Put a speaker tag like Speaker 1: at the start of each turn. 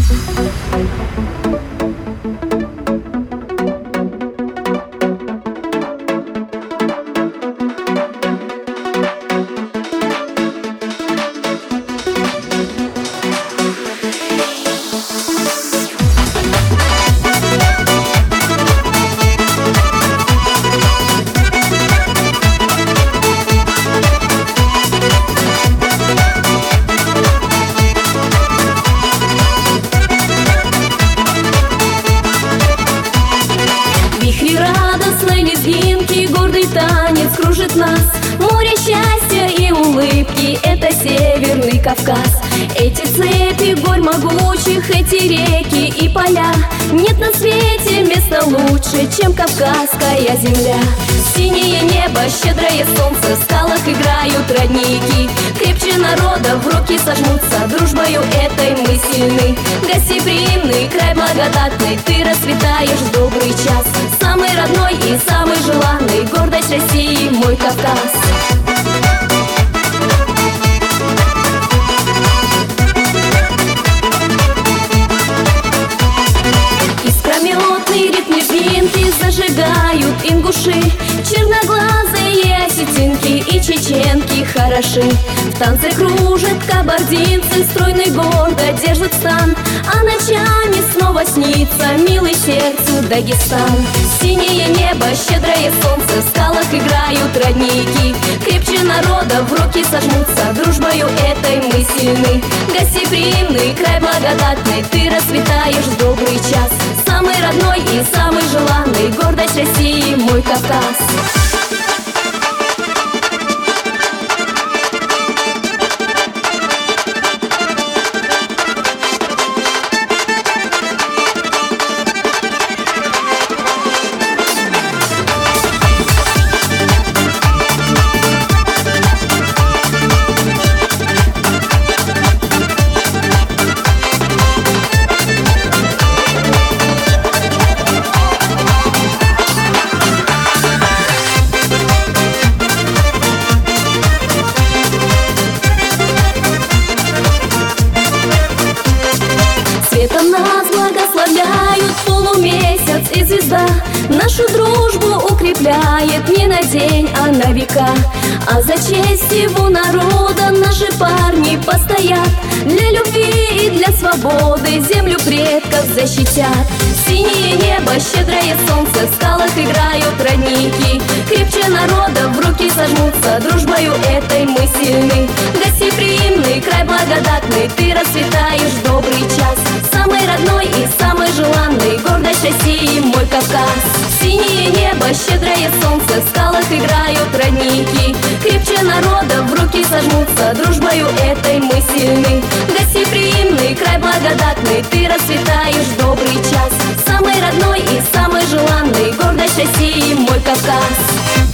Speaker 1: Танец кружит нас, море счастья и улыбки — это Северный Кавказ. Эти цепи гор могучих, эти реки и поля. Нет на свете места лучше, чем Кавказская земля. Синее небо, щедрое солнце, в скалах играют родники. Крепче народа в руки сожмутся, дружбою этой мы сильны. Гостеприимный, край благодатный, ты расцветаешь в добрый час. Самый родной и самый желанный, гордость России, мой Кавказ. Искрометный ритм лезгинки зажигают ингуши. Черноглазые осетинки и чеченки хороши. В танце кружат кабардинцы, стройный гордо держат стан. А ночами снова снится милый сердцу Дагестан. Синее небо, щедрое солнце, в скалах играют родники. Крепче народа в руки сожмутся, дружбою этой мы сильны. Гостеприимный, край благодатный, ты расцветаешь в добрый час. Самый родной и самый желанный, гордость России, мой Кавказ. Светом нас благословляют полумесяц и звезда. Нашу дружбу укрепляет не на день, а на века. А за честь всего народа наши парни постоят. Для любви и для свободы землю предков защитят. Синее небо, щедрое солнце, в скалах играют родники. Крепче народа в руки сожмутся, дружбою этой мы сильны. Гостеприимный, край благодатный, ты расцветаешь в добрый час. Самый родной и самый желанный, гордость России, мой Кавказ. Синее небо, щедрое солнце, в скалах играют родники. Крепче народа в руки сожмутся, дружбою этой мы сильны. Гостеприимный, край благодатный, ты расцветаешь в добрый час. Самый родной и самый желанный, гордость России, мой Кавказ.